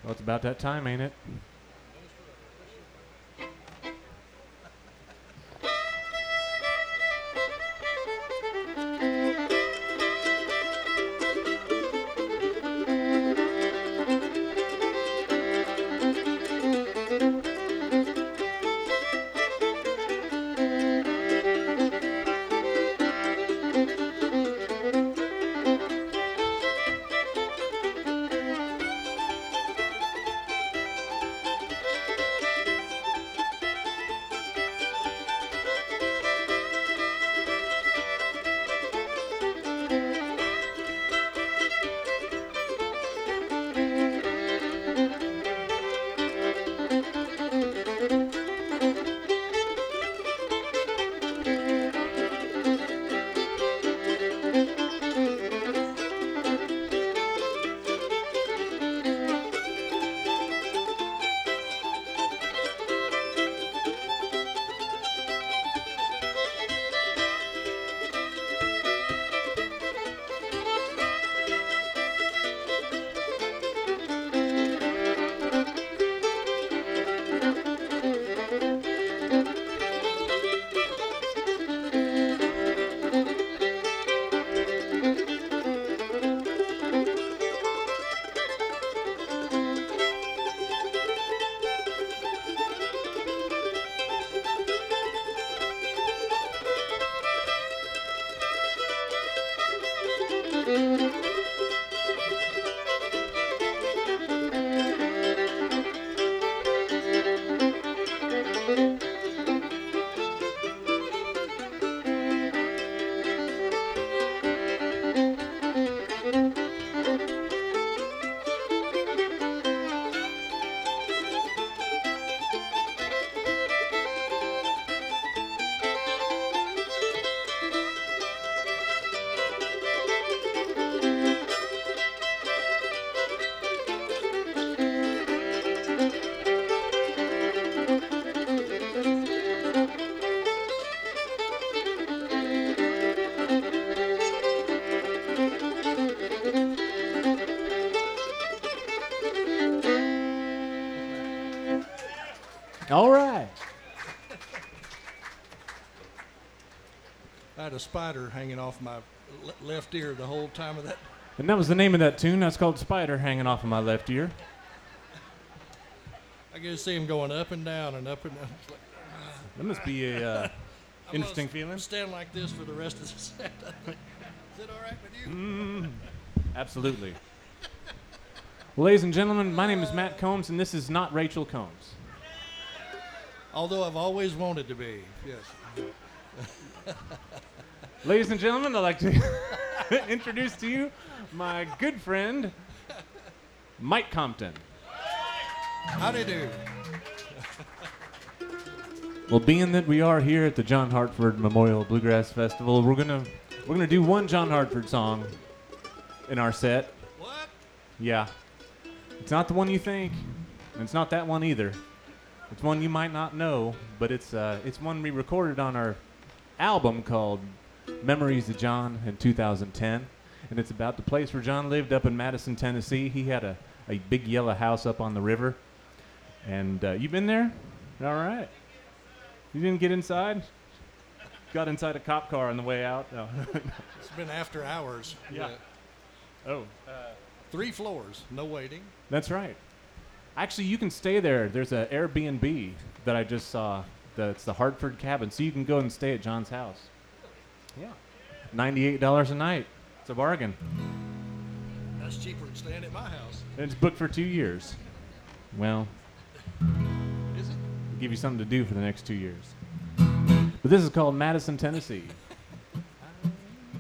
Well, it's about that time, ain't it? All right. I had a spider hanging off my left ear the whole time of that. And that was the name of that tune. That's called Spider, hanging off of my left ear. I could see him going up and down and up and down. It's like, That must be a interesting feeling. Stand like this for the rest of the set. Is it all right with you? Absolutely. Well, ladies and gentlemen, my name is Matt Combs, and this is not Rachel Combs. Although I've always wanted to be, yes. Ladies and gentlemen, I'd like to introduce to you my good friend, Mike Compton. Howdy do. Well, being that we are here at the John Hartford Memorial Bluegrass Festival, we're gonna do one John Hartford song in our set. What? Yeah. It's not the one you think, and it's not that one either. It's one you might not know, but it's one we recorded on our album called Memories of John in 2010, and it's about the place where John lived up in Madison, Tennessee. He had a big yellow house up on the river, and you been there? All right. You didn't get inside? Got inside a cop car on the way out? No. It's been after hours. Yeah. Oh. 3 floors, no waiting. That's right. Actually, you can stay there. There's an Airbnb that I just saw. It's the Hartford Cabin, so you can go and stay at John's house. Yeah. $98 a night. It's a bargain. That's cheaper than staying at my house. And it's booked for 2 years. Well, Is it? give you something to do for the next 2 years. But this is called Madison, Tennessee.